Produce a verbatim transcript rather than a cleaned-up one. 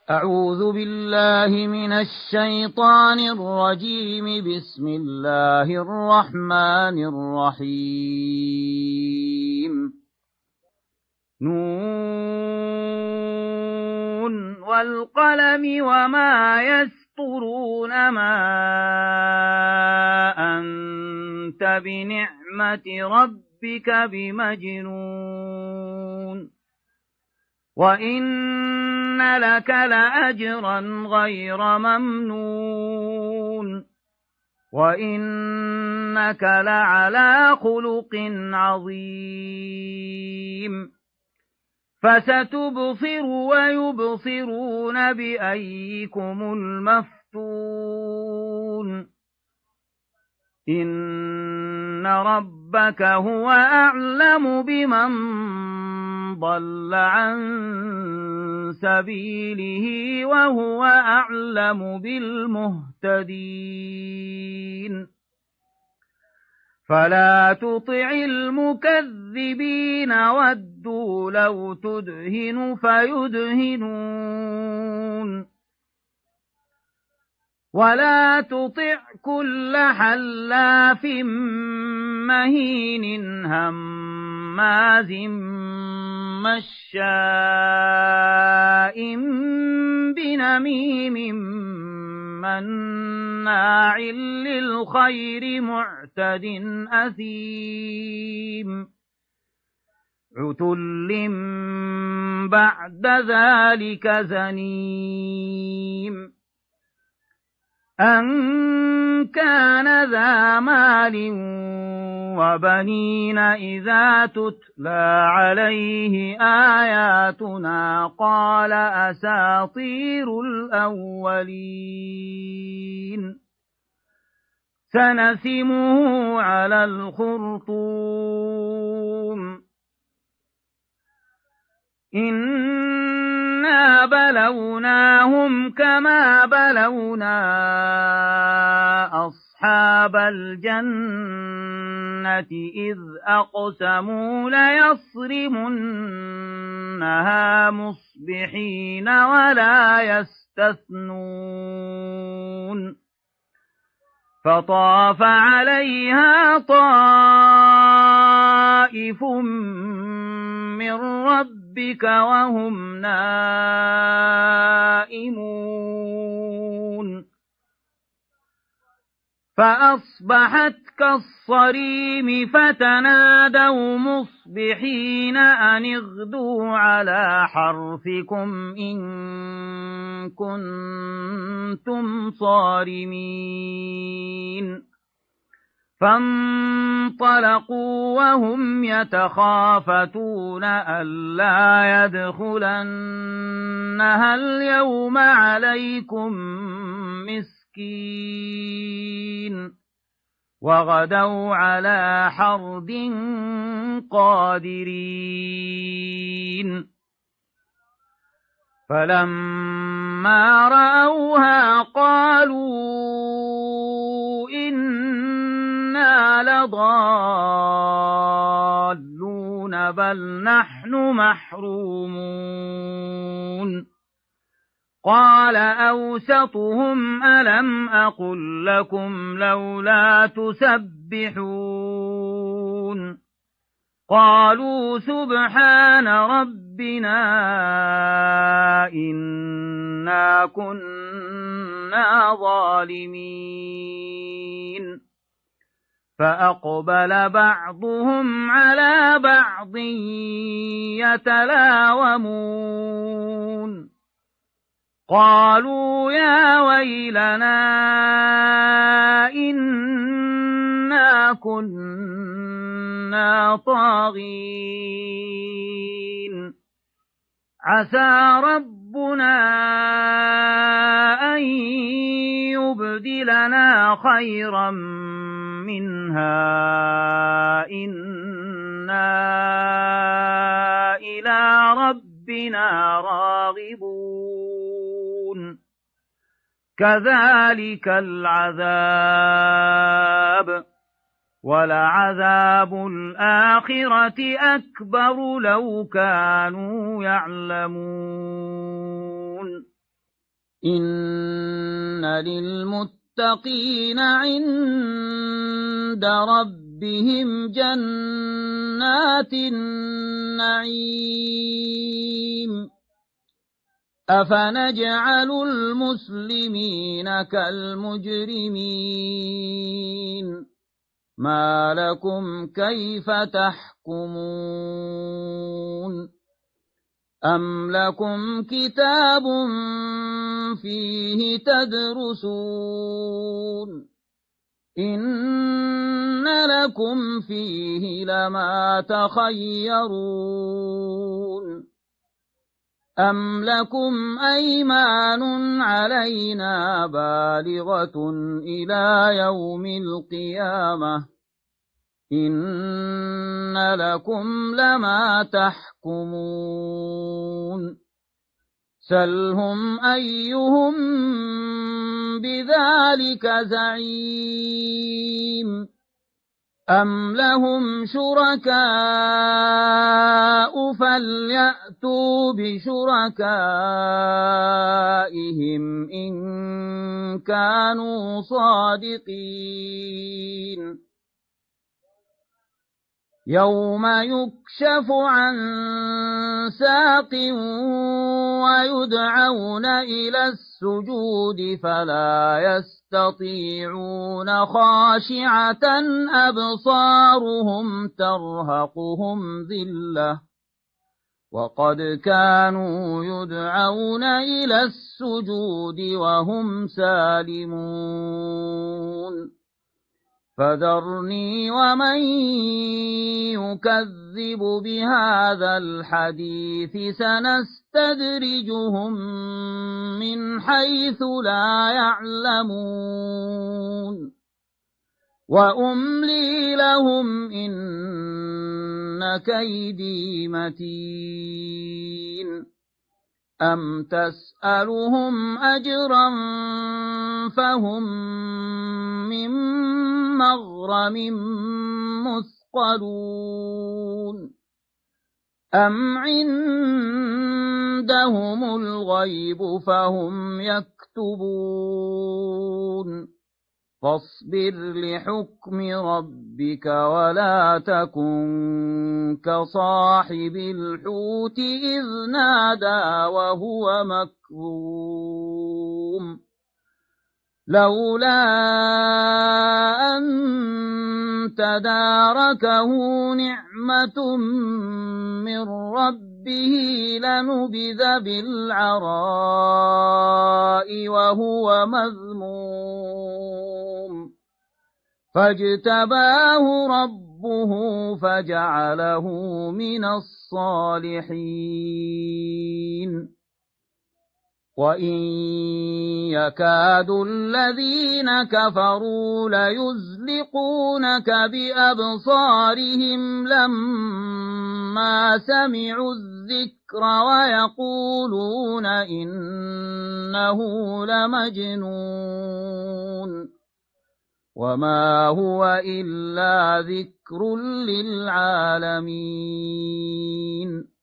أعوذ بالله من الشيطان الرجيم. بسم الله الرحمن الرحيم. نون والقلم وما يسطرون. ما أنت بنعمة ربك بمجنون وإن لك لأجرا غير ممنون وإنك لعلى خلق عظيم. فستبصر ويبصرون بأيكم المفتون. إن ربك هو أعلم بمن ضل عن سبيله وهو أعلم بالمهتدين. فلا تطع المكذبين ودوا لو تدهن فيدهنون ولا تطع كل حلاف مهين هماز مشاء بنميم مناع للخير معتد أثيم عتل بعد ذلك زنيم أن كان ذا مال وبنين إذا تتلى عليه آياتنا قال أساطير الأولين. سنسمه على الخرطوم. إنا بلوناهم كما بلونا أصحاب الجنة إذ أقسموا ليصرمنها مصبحين ولا يستثنون. فطاف عليها طائف من ربك وهم نائمون فأصبحت كالصريم فتنادوا مصبحين أن اغدوا على حرثكم إن كنتم صارمين. فانطلقوا وهم يتخافتون ألا يدخلنها اليوم عليكم مسكين وغدوا على حرد قادرين. فلما رأوها قالوا إنا لضالون بل نحن محرومون. قال أوسطهم ألم أقل لكم لولا تسبحون. قالوا سبحان ربنا إنا كنا ظالمين. فأقبل بعضهم على بعض يتلاومون. قالوا يا ويلنا إنا كنا طاغين. عسى ربنا أن يبدلنا خيرا منها إنا إلى ربنا راغبون. كذلك العذاب ولعذاب الآخرة أكبر لو كانوا يعلمون. إن للمتقين عند ربهم جنات النعيم أفنجعل المسلمين كالمجرمين ما لكم كيف تحكمون أم لكم كتاب فيه تدرسون إن لكم فيه لما تخيرون أم لكم أيمان علينا بالغة إلى يوم القيامة إن لكم لما تحكمون سلهم أيهم بذلك زعيم أم لهم شركاء فليأتوا بشركائهم إن كانوا صادقين يوم يكشف عن ساق ويدعون إلى السجود فلا يستطيعون خاشعة أبصارهم ترهقهم ذلة وقد كانوا يدعون إلى السجود وهم سالمون فذرني ومن يكذب بهذا الحديث سنستدرجهم من حيث لا يعلمون وأملي لهم إن كيدي متين أم تسألهم أجرا فهم من مغرم مثقلون أم عندهم الغيب فهم يكتبون فاصبر لحكم ربك ولا تكن كصاحب الحوت إذ نادى وهو مكظوم لولا أن تداركه نعمة من ربه لنبذ بالعراء وهو مذموم فاجتباه ربه فجعله من الصالحين وإن يكاد الذين كفروا ليزلقونك بأبصارهم لما سمعوا الذكر ويقولون إنه لمجنون وما هو إلا ذكر للعالمين